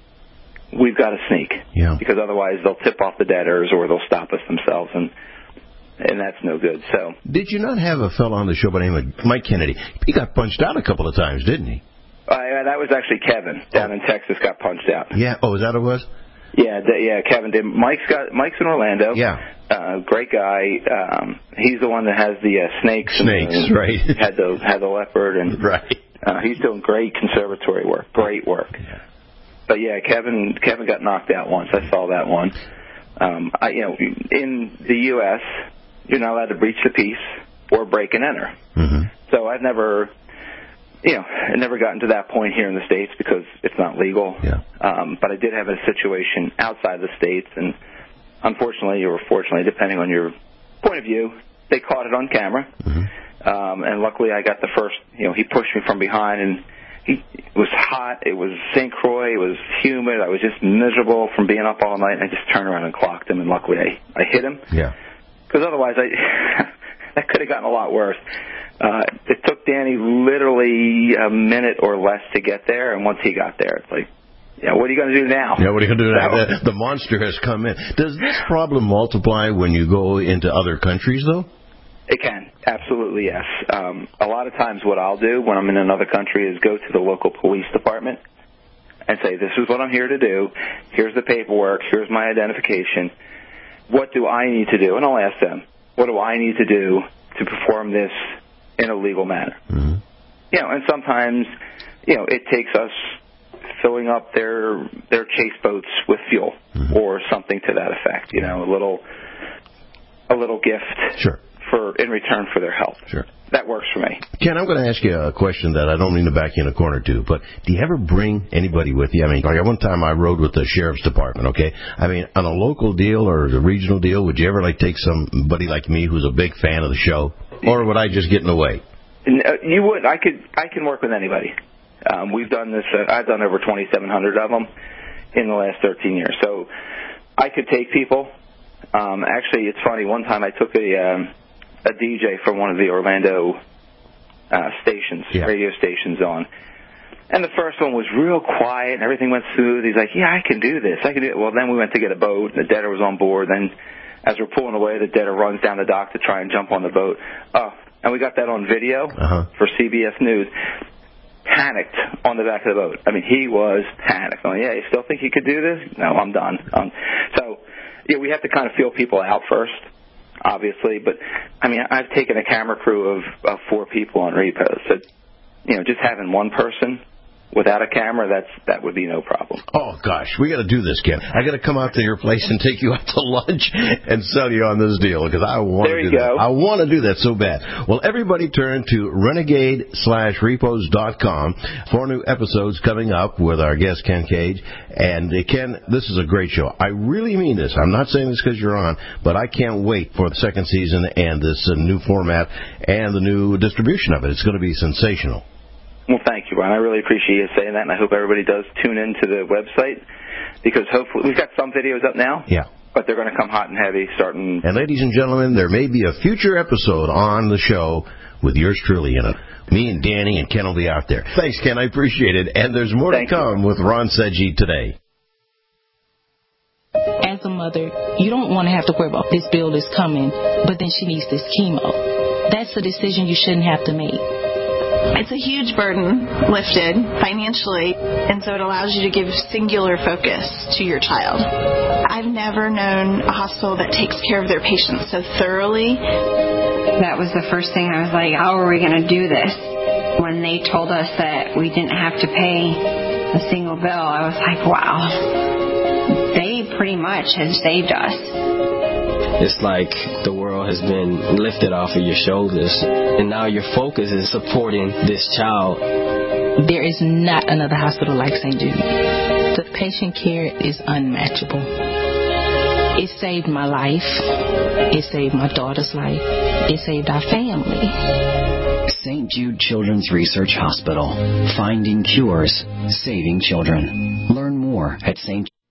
we've got to sneak. Yeah. Because otherwise they'll tip off the debtors or they'll stop us themselves, and and that's no good. So, did you not have a fellow on the show by the name of Mike Kennedy? He got punched out a couple of times, didn't he? Uh, yeah, that was actually Kevin down in Texas got punched out. Yeah. Oh, is that what it was? Yeah, th- yeah. Kevin did. Mike's got Mike's in Orlando. Yeah. Uh, great guy. Um, he's the one that has the uh, snakes. Snakes, and, right? Had the had the leopard and right. Uh, he's doing great conservatory work. Great work. Yeah. But yeah, Kevin Kevin got knocked out once. I saw that one. Um, I, you know, in the U S, you're not allowed to breach the peace or break and enter. Mm-hmm. So I've never, you know, I never gotten to that point here in the States because it's not legal. Yeah. Um, but I did have a situation outside the States, and unfortunately or fortunately, depending on your point of view, they caught it on camera. Mm-hmm. Um, and luckily I got the first, you know, he pushed me from behind, and he, it was hot, it was Saint Croix, it was humid, I was just miserable from being up all night, and I just turned around and clocked him, and luckily I, I hit him. Yeah. Because otherwise, I that could have gotten a lot worse. Uh, it took Danny literally a minute or less to get there, and once he got there, it's like, yeah, what are you going to do now? Yeah, what are you going to do now? The, the monster has come in. Does this problem multiply when you go into other countries, though? It can, absolutely, yes. Um, a lot of times what I'll do when I'm in another country is go to the local police department and say, this is what I'm here to do. Here's the paperwork. Here's my identification. What do I need to do? And I'll ask them, what do I need to do to perform this in a legal manner? Mm-hmm. You know, and sometimes, you know, it takes us filling up their their chase boats with fuel mm-hmm. or something to that effect. You know, a little a little gift sure. for in return for their help. Sure. That works for me. Ken, I'm going to ask you a question that I don't mean to back you in a corner to, but do you ever bring anybody with you? I mean, like at one time I rode with the sheriff's department, okay? I mean, on a local deal or a regional deal, would you ever like take somebody like me who's a big fan of the show, or would I just get in the way? You would. I could. I can work with anybody. Um, we've done this. Uh, I've done over twenty-seven hundred of them in the last thirteen years. So I could take people. Um, actually, it's funny. One time I took a um, a D J from one of the Orlando uh, stations, yeah. radio stations on. And the first one was real quiet and everything went smooth. He's like, yeah, I can do this. I can do it. Well, then we went to get a boat, and the debtor was on board. Then as we're pulling away, the debtor runs down the dock to try and jump on the boat. Oh, and we got that on video uh-huh. for C B S News. Panicked on the back of the boat. I mean, he was panicked. I'm like, yeah, you still think you could do this? No, I'm done. Um, so, yeah, we have to kind of feel people out first, obviously. But, I mean, I've taken a camera crew of, of four people on repos. So, you know, just having one person without a camera, that's that would be no problem. Oh, gosh, we got to do this, Ken. I got to come out to your place and take you out to lunch and sell you on this deal because I want to do go. that. I want to do that so bad. Well, everybody turn to renegade slash repos dot com. Four new episodes coming up with our guest, Ken Cage. And, uh, Ken, this is a great show. I really mean this. I'm not saying this because you're on, but I can't wait for the second season and this uh, new format and the new distribution of it. It's going to be sensational. Well, thank you, Ron. I really appreciate you saying that, and I hope everybody does tune in to the website because hopefully we've got some videos up now. Yeah. But they're going to come hot and heavy starting. And ladies and gentlemen, there may be a future episode on the show with yours truly in it. Me and Danny and Ken will be out there. Thanks, Ken. I appreciate it. And there's more Thank to come you. with Ron Sedgy today. As a mother, you don't want to have to worry about this bill is coming, but then she needs this chemo. That's a decision you shouldn't have to make. It's a huge burden lifted financially, and so it allows you to give singular focus to your child. I've never known a hospital that takes care of their patients so thoroughly. That was the first thing I was like, how are we going to do this? When they told us that we didn't have to pay a single bill, I was like, wow. They pretty much have saved us. It's like the world has been lifted off of your shoulders, and now your focus is supporting this child. There is not another hospital like Saint Jude. The patient care is unmatchable. It saved my life. It saved my daughter's life. It saved our family. Saint Jude Children's Research Hospital. Finding cures, saving children. Learn more at Saint Jude.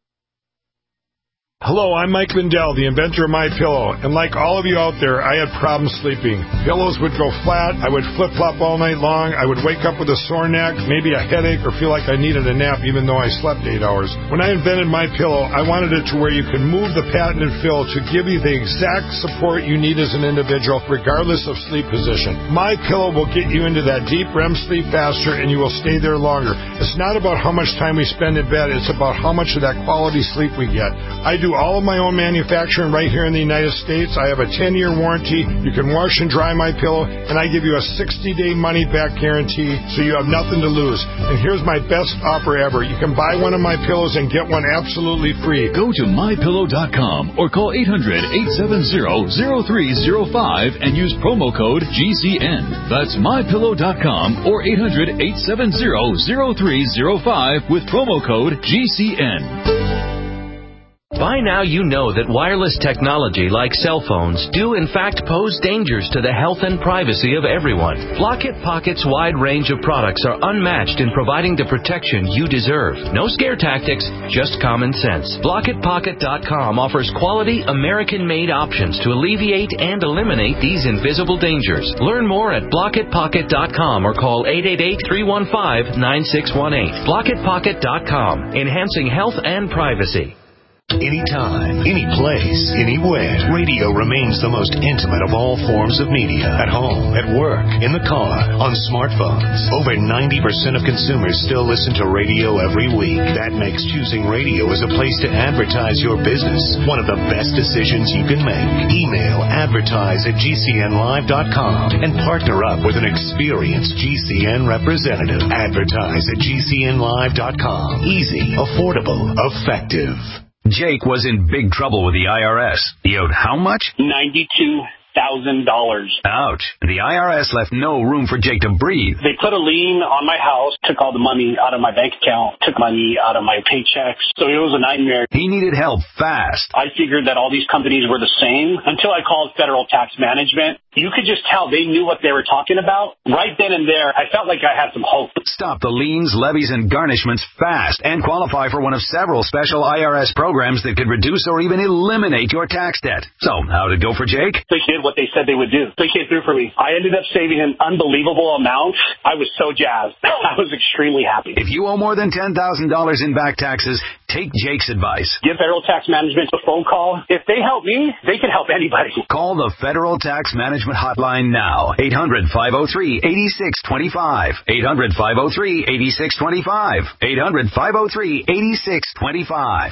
Hello, I'm Mike Lindell, the inventor of MyPillow, and like all of you out there, I had problems sleeping. Pillows would go flat, I would flip-flop all night long, I would wake up with a sore neck, maybe a headache, or feel like I needed a nap even though I slept eight hours. When I invented MyPillow, I wanted it to where you could move the patented fill to give you the exact support you need as an individual, regardless of sleep position. MyPillow will get you into that deep R E M sleep faster, and you will stay there longer. It's not about how much time we spend in bed, it's about how much of that quality sleep we get. I do all of my own manufacturing right here in the United States. I have a ten-year warranty. You can wash and dry my pillow, and I give you a sixty-day money-back guarantee, so you have nothing to lose. And here's my best offer ever. You can buy one of my pillows and get one absolutely free. Go to my pillow dot com or call eight hundred, eight seven zero, zero three zero five and use promo code G C N. That's my pillow dot com or eight hundred, eight seven zero, zero three zero five with promo code G C N. By now you know that wireless technology like cell phones do in fact pose dangers to the health and privacy of everyone. Blockit Pocket's wide range of products are unmatched in providing the protection you deserve. No scare tactics, just common sense. Blockit Pocket dot com offers quality American-made options to alleviate and eliminate these invisible dangers. Learn more at Blockit Pocket dot com or call eight eight eight, three one five, nine six one eight. Blockit Pocket dot com, enhancing health and privacy. Anytime, any place, anywhere, radio remains the most intimate of all forms of media. At home, at work, in the car, on smartphones. Over ninety percent of consumers still listen to radio every week. That makes choosing radio as a place to advertise your business one of the best decisions you can make. Email advertise at G C N live dot com and partner up with an experienced G C N representative. Advertise at G C N live dot com. Easy, affordable, effective. Jake was in big trouble with the I R S. He owed how much? ninety-two thousand dollars. Ouch. The I R S left no room for Jake to breathe. They put a lien on my house, took all the money out of my bank account, took money out of my paychecks. So it was a nightmare. He needed help fast. I figured that all these companies were the same until I called Federal Tax Management. You could just tell they knew what they were talking about. Right then and there, I felt like I had some hope. Stop the liens, levies, and garnishments fast and qualify for one of several special I R S programs that could reduce or even eliminate your tax debt. So, how'd it go for Jake? They did what they said they would do. They came through for me. I ended up saving an unbelievable amount. I was so jazzed. I was extremely happy. If you owe more than ten thousand dollars in back taxes, take Jake's advice. Give Federal Tax Management a phone call. If they help me, they can help anybody. Call the Federal Tax Management Hotline now. eight hundred, five oh three, eight six two five. eight hundred, five oh three, eight six two five. eight hundred, five oh three, eight six two five.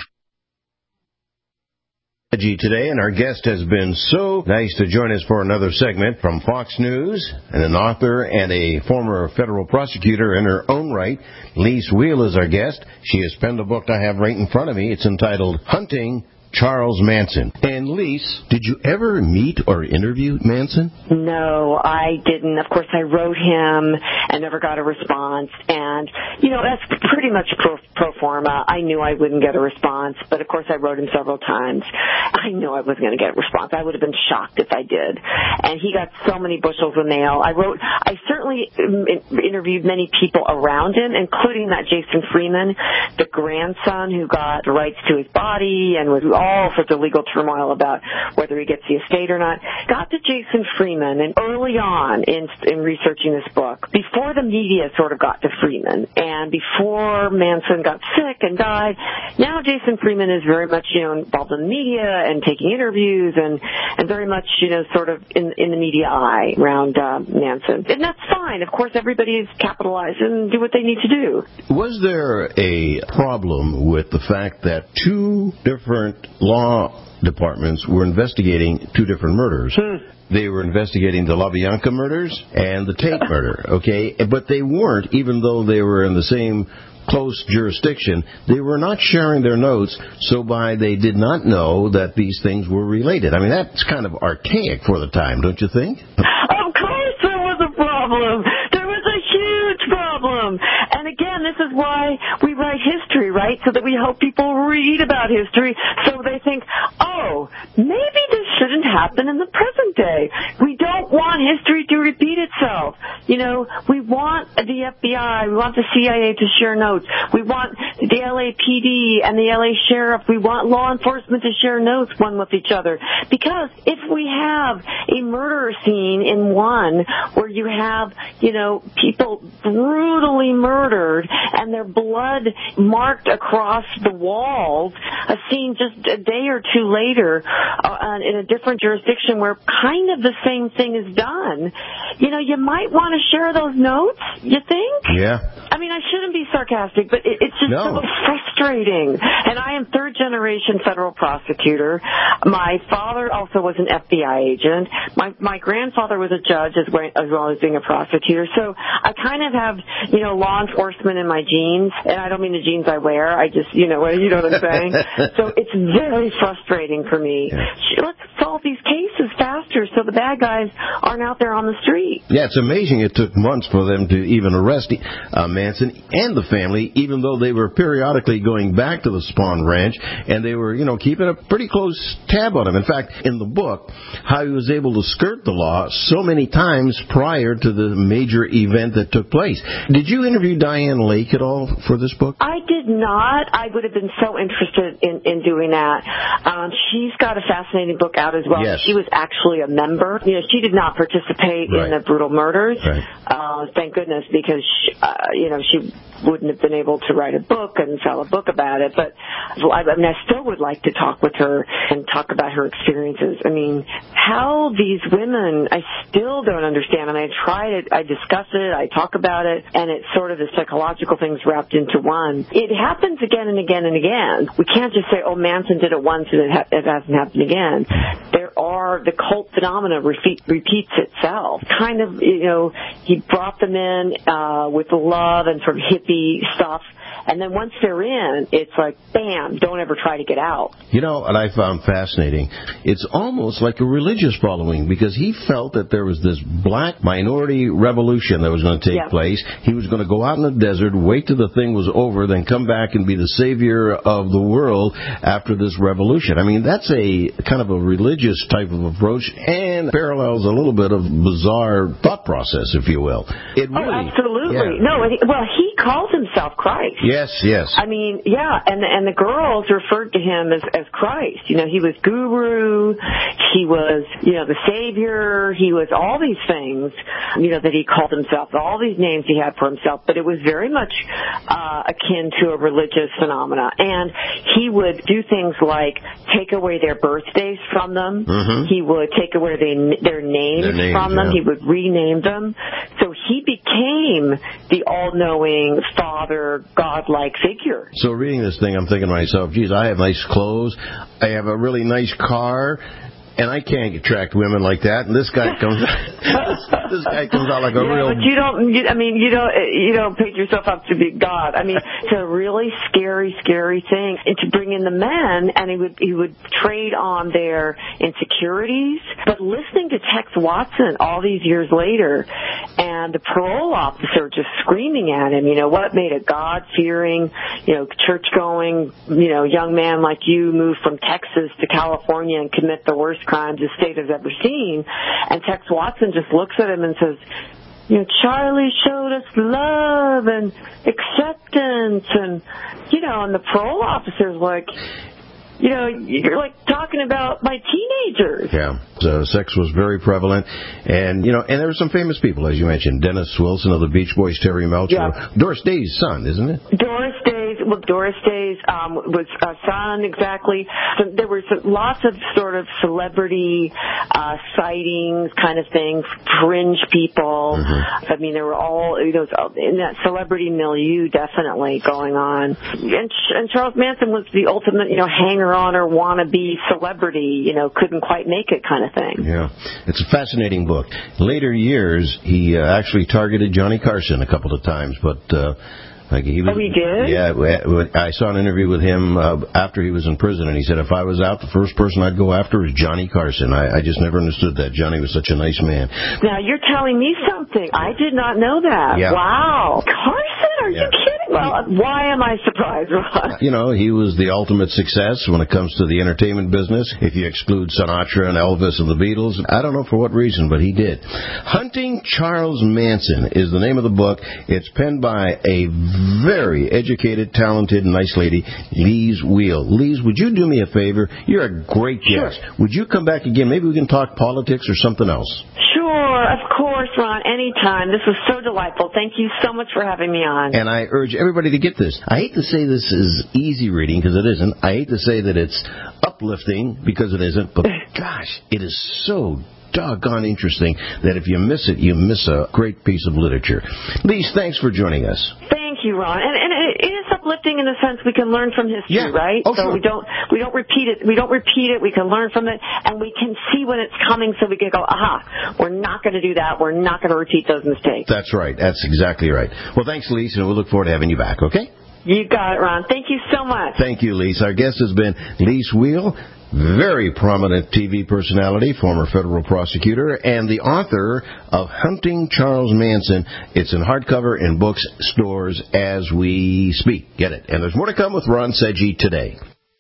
Today, and our guest has been so nice to join us for another segment from Fox News, and an author and a former federal prosecutor in her own right. Lise Wheel is our guest. She has penned a book I have right in front of me. It's entitled Hunting Charles Manson. And Lise, did you ever meet or interview Manson? No, I didn't. Of course, I wrote him and never got a response. And, you know, that's pretty much pro, pro forma. I knew I wouldn't get a response, but of course I wrote him several times. I knew I wasn't going to get a response. I would have been shocked if I did. And he got so many bushels of mail. I wrote, I certainly interviewed many people around him, including that Jason Freeman, the grandson who got the rights to his body and was all sorts of legal turmoil about whether he gets the estate or not. Got to Jason Freeman, and early on in, in researching this book, before the media sort of got to Freeman, and before Manson got sick and died, now Jason Freeman is very much, you know, involved in the media and taking interviews and, and very much, you know, sort of in, in the media eye around uh, Manson. And that's fine. Of course, everybody is capitalized and do what they need to do. Was there a problem with the fact that two different law departments were investigating two different murders? Hmm. They were investigating the LaBianca murders and the Tate murder, okay? But they weren't, even though they were in the same close jurisdiction, they were not sharing their notes, so by they did not know that these things were related. I mean, that's kind of archaic for the time, don't you think? Of course there was a problem. There was a huge problem. And again, this is why we write history, right? So that we hope people read about history so they think, oh, maybe this shouldn't happen in the present day. We don't want history to repeat itself. You know, we want the F B I, we want the C I A to share notes. We want the L A P D and the L A Sheriff, we want law enforcement to share notes one with each other. Because if we have a murder scene in one where you have, you know, people brutally murdered and their blood marked across the walls, a scene just a day or two later uh, in a different jurisdiction where kind of the same thing is done, you know, you might want to share those notes, you think? Yeah. I mean, I shouldn't be sarcastic, but it, it's just no. so frustrating. And I am third generation federal prosecutor. My father also was an F B I agent. My my grandfather was a judge as well, as well as being a prosecutor. So I kind of have, you know, law enforcement in my genes, and I don't mean the jeans I wear. I just, you know, you know what I'm saying? So it's very frustrating for me. Let's solve these cases faster so the bad guys aren't out there on the street. Yeah, it's amazing it took months for them to even arrest uh, Manson and the family, even though they were periodically going back to the Spahn Ranch, and they were, you know, keeping a pretty close tab on him. In fact, in the book, how he was able to skirt the law so many times prior to the major event that took place. Did you interview Diane Lake at all for this book? I did not. I would have been so interested in, in doing that. Um, she's got a fascinating book out as well. Yes. She was actually a member. You know, she did not participate right. in the brutal murders. Right. Uh, thank goodness, because she, uh, you know, she wouldn't have been able to write a book and sell a book about it. But I mean, I still would like to talk with her and talk about her experiences. I mean, how these women, I still don't understand. I mean, I try it, I discuss it, I talk about it, and it's sort of the psychological things wrapped into one. It happens again and again and again. We can't just say, oh, Manson did it once and it, ha- it hasn't happened again. There are, the cult phenomena repeat, repeats itself. Kind of, you know, he brought them in uh, with love and sort of hippie stuff. And then once they're in, it's like, bam, don't ever try to get out. You know what I found fascinating? It's almost like a religious following, because he felt that there was this black minority revolution that was going to take yeah. place. He was going to go out in the desert, wait till the thing was over, then come back and be the savior of the world after this revolution. I mean, that's a kind of a religious type of approach and parallels a little bit of bizarre thought process, if you will. It really, oh, absolutely. Yeah. No, well, he calls himself Christ. Yes, yes. I mean, yeah, and and the girls referred to him as as Christ. You know, he was guru, he was, you know, the savior, he was all these things, you know, that he called himself, all these names he had for himself, but it was very much uh, akin to a religious phenomena. And he would do things like take away their birthdays from them. Mm-hmm. He would take away their, their, names, their names from them. Yeah. He would rename them. So he became the all-knowing father, God-like figure. So reading this thing, I'm thinking to myself, geez, I have nice clothes, I have a really nice car, and I can't attract women like that. And this guy comes, this guy comes out like a yeah, real. But you don't. You, I mean, you don't. You don't paint yourself up to be God. I mean, it's a really scary, scary thing. And to bring in the men, and he would he would trade on their insecurities. But listening to Tex Watson all these years later, and the parole officer just screaming at him, you know, what made a God-fearing, you know, church-going, you know, young man like you move from Texas to California and commit the worst crimes the state has ever seen? And Tex Watson just looks at him and says, you know, Charlie showed us love and acceptance, and, you know, and the parole officer's like, you know, you're like talking about my teenagers. Yeah, so sex was very prevalent, and you know, and there were some famous people, as you mentioned, Dennis Wilson of the Beach Boys, Terry Melcher, Yeah. Doris Day's son, isn't it? Doris Day's, well, Doris Day's um, was a son, exactly. So there were some, lots of sort of celebrity uh, sightings kind of thing, fringe people. Mm-hmm. I mean, there were all, you know, in that celebrity milieu definitely going on. And, and Charles Manson was the ultimate, you know, hanger-on or wannabe celebrity, you know, couldn't quite make it kind of thing. Yeah, it's a fascinating book. Later years, he uh, actually targeted Johnny Carson a couple of times, but... Uh, Like he was, oh, he did? Yeah, I saw an interview with him uh, after he was in prison, and he said, if I was out, the first person I'd go after is Johnny Carson. I, I just never understood that. Johnny was such a nice man. Now, you're telling me something. I did not know that. Yeah. Wow. Carson, are Yeah. you kidding? Well, why am I surprised, Ron? You know, he was the ultimate success when it comes to the entertainment business. If you exclude Sinatra and Elvis and the Beatles, I don't know for what reason, but he did. Hunting Charles Manson is the name of the book. It's penned by a very educated, talented, nice lady, Lise Wheel. Lise, would you do me a favor? You're a great guest. Sure. Would you come back again? Maybe we can talk politics or something else. Sure, of course, Ron. Anytime. This was so delightful. Thank you so much for having me on. And I urge everybody to get this. I hate to say this is easy reading, because it isn't. I hate to say that it's uplifting, because it isn't. But gosh, it is so doggone interesting that if you miss it, you miss a great piece of literature. Lise, thanks for joining us. Thank you, Ron. And, and it is uplifting in the sense we can learn from history, yeah. right? Oh, so sure. we don't we don't repeat it. We don't repeat it. We can learn from it, and we can see when it's coming, so we can go, aha, we're not going to do that. We're not going to repeat those mistakes. That's right. That's exactly right. Well, thanks, Lise, and we'll look forward to having you back. Okay? You got it, Ron. Thank you so much. Thank you, Lise. Our guest has been Lise Wheel, very prominent T V personality, former federal prosecutor, and the author of Hunting Charles Manson. It's in hardcover in books stores as we speak. Get it. And there's more to come with Ron Seggi today.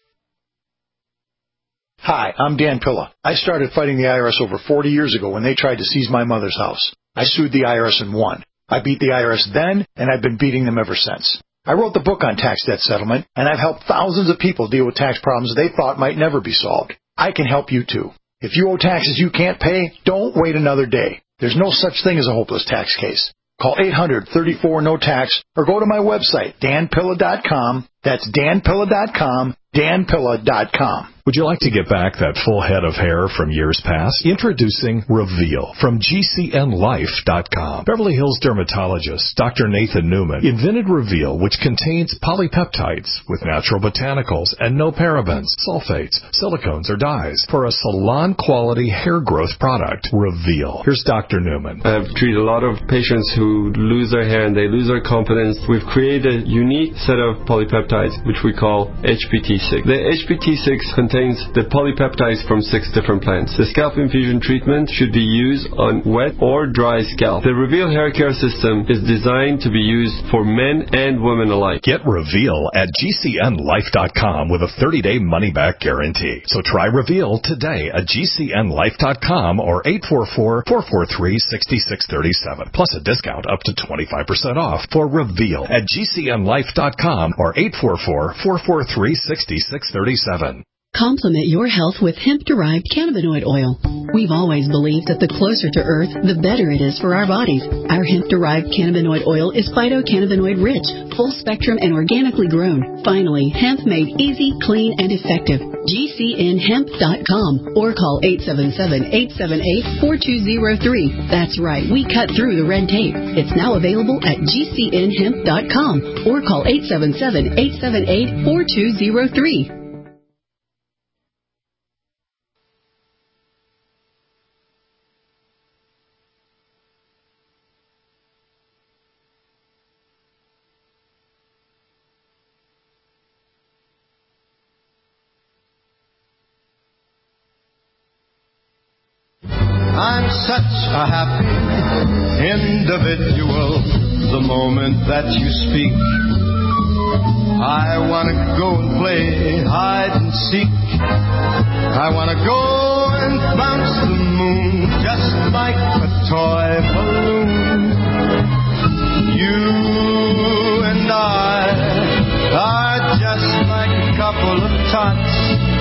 Hi, I'm Dan Pilla. I started fighting the I R S over forty years ago when they tried to seize my mother's house. I sued the I R S and won. I beat the I R S then, and I've been beating them ever since. I wrote the book on tax debt settlement, and I've helped thousands of people deal with tax problems they thought might never be solved. I can help you too. If you owe taxes you can't pay, don't wait another day. There's no such thing as a hopeless tax case. Call eight hundred, thirty-four, no tax or go to my website, dan pilla dot com. That's dan pilla dot com, dan pilla dot com. Would you like to get back that full head of hair from years past? Introducing Reveal from G C N life dot com. Beverly Hills dermatologist Doctor Nathan Newman invented Reveal, which contains polypeptides with natural botanicals and no parabens, sulfates, silicones, or dyes for a salon-quality hair growth product. Reveal. Here's Doctor Newman. I've treated a lot of patients who lose their hair and they lose their confidence. We've created a unique set of polypeptides, which we call H P T six. The H P T six contains the polypeptides from six different plants. The scalp infusion treatment should be used on wet or dry scalp. The Reveal hair care system is designed to be used for men and women alike. Get Reveal at G C N life dot com with a thirty-day money-back guarantee. So try Reveal today at G C N life dot com or eight four four, four four three, six six three seven. Plus a discount up to twenty-five percent off for Reveal at G C N life dot com or eight four four, four four three, six six three seven. Complement your health with hemp-derived cannabinoid oil. We've always believed that the closer to Earth, the better it is for our bodies. Our hemp-derived cannabinoid oil is phytocannabinoid rich, full spectrum, and organically grown. Finally, hemp made easy, clean, and effective. G C N hemp dot com or call eight seven seven, eight seven eight, four two zero three. That's right, we cut through the red tape. It's now available at G C N hemp dot com or call eight seven seven, eight seven eight, four two zero three. I'm such a happy individual the moment that you speak. I want to go and play hide and seek. I want to go and bounce the moon just like a toy balloon. You and I are just like a couple of tots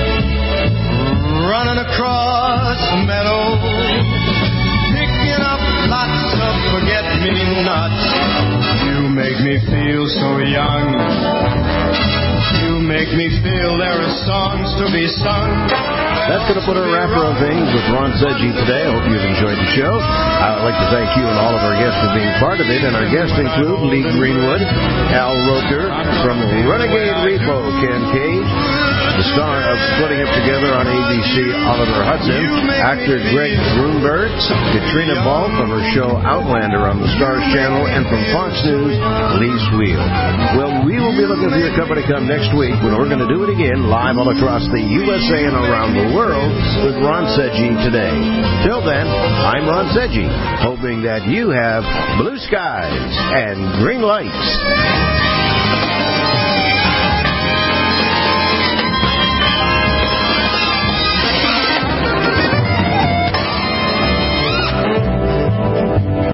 nuts. You make me feel so young. You make me feel there are songs to be sung. That's going to put a wrapper on things with Ron Sedgy today. I hope you've enjoyed the show. I'd like to thank you and all of our guests for being part of it. And our guests include Lee Greenwood, Al Roker, from Renegade Repo, Ken Cage, the star of Splitting Up Together on A B C, Oliver Hudson, actor Greg Grunberg, Katrina Ball from her show Outlander on the Stars Channel, and from Fox News, Lee Sweal. Well, we will be looking for your company come next week when we're going to do it again live all across the U S A and around the world with Ron Sedgy today. Till then, I'm Ron Sedgy, hoping that you have blue skies and green lights.